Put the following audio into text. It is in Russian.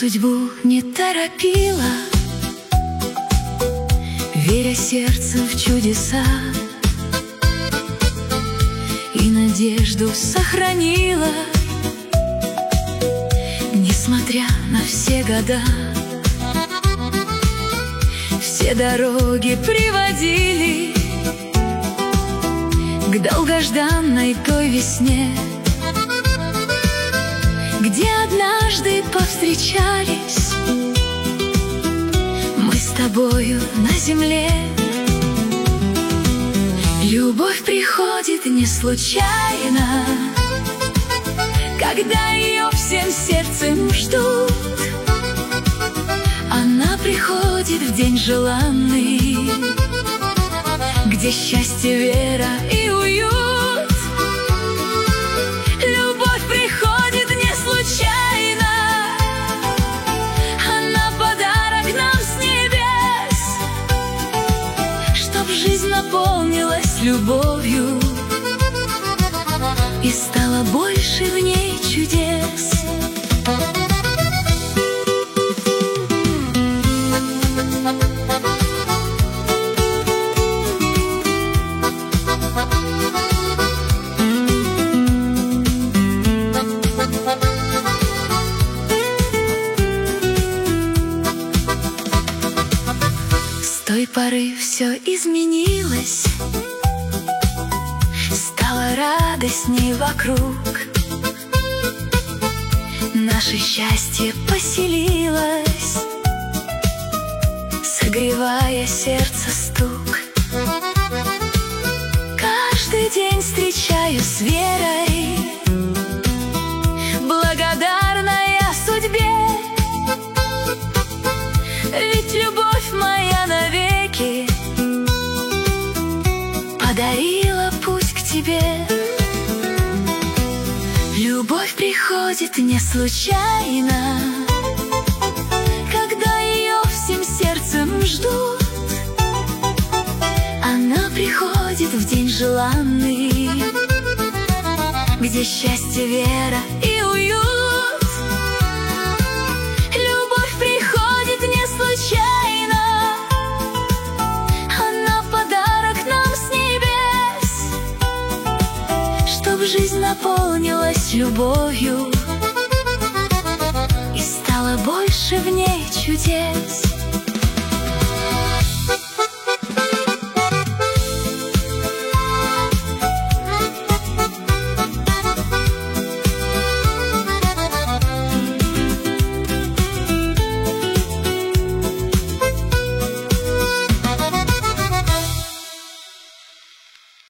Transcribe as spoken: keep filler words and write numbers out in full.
судьбу не торопила, веря сердцем в чудеса, и надежду сохранила, несмотря на все года. Все дороги приводили к долгожданной той весне, где однажды повстречались мы с тобою на земле. Любовь приходит не случайно, когда ее всем сердцем ждут. Она приходит в день желанный, где счастье, вера и уют. Любовь приходит не случайно, она подарок нам с небес, чтоб жизнь наполнилась любовью и стало больше в ней чудес. С той поры все изменилось, стало радостней вокруг. Наше счастье поселилось, согревая сердце стук. Каждый день встречаю с верой, благодарная судьбе, ведь любовь моя навеки подарила путь к тебе. Любовь приходит не случайно, когда ее всем сердцем ждут. Она приходит в день желанный, где счастье, вера и уют. Любовь приходит не случайно, она подарок нам с небес, чтоб жизнь наполнилась любовью и стало больше в ней чудес.